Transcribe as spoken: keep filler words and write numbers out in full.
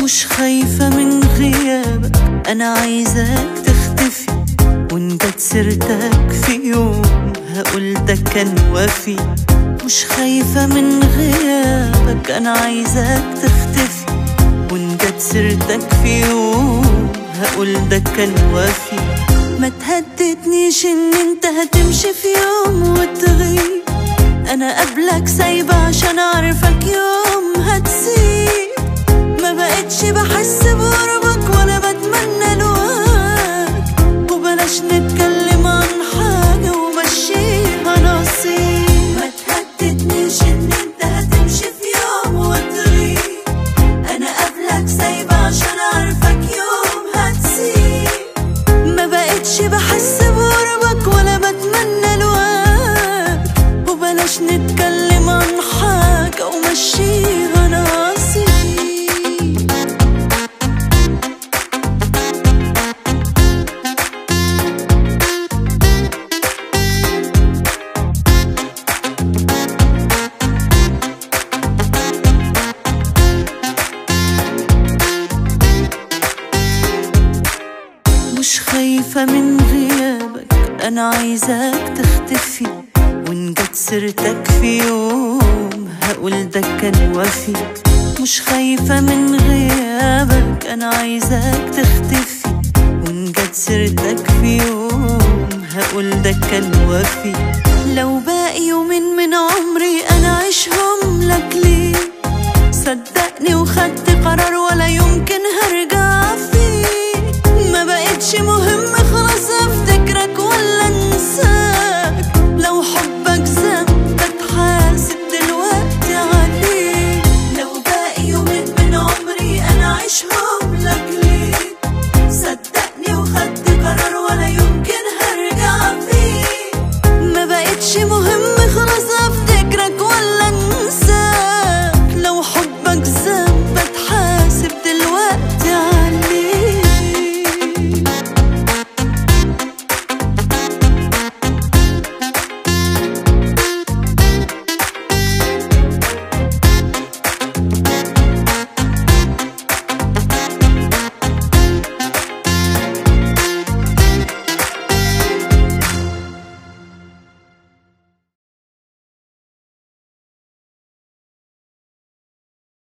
مش خايفة من غيابك، أنا عايزاك تختفي، وإن جت سيرتك في يوم هقول ده كان وفي. مش خايفة من غيابك، أنا عايزاك تختفي، وإن جت سيرتك في يوم هقول ده كان وفي. ما تهددنيش إن انت هتمشي في يوم وتغيب، أنا قبلك سايبة عشان عارفك يوم هتسيب. ما بقتش بحس بقربك ولا بتمنى لواك، وبلاش نتكلم عن حاجة ومشيها نصيب. ما تهددنيش إن انت هتمشي في يوم وتغيب، أنا قبلك سايبة عشان عارفك يوم هتسيب. ما بقتش بحس بقربك ولا بتمنى لواك، وبلاش نتكلم عن حاجة ومشيها نصيب. مش خايفة من غيابك، أنا عايزاك تختفي، وإن جت سيرتك في يوم هقول ده كان وفي. مش خايفة من غيابك، أنا عايزاك تختفي، وإن جت سيرتك في يوم هقول ده كان وفي. لو باقي يومين من عمري أنا عيشهم لك ليه، صدقني وخدت قرار ولا يمكن هرجع فيه. ما بقتش مهم خلاص افتكرك ولا انساك، لو حبك ذنب بتحاسب دلوقتي عليه. لو باقي يومين من عمري انا عيشهم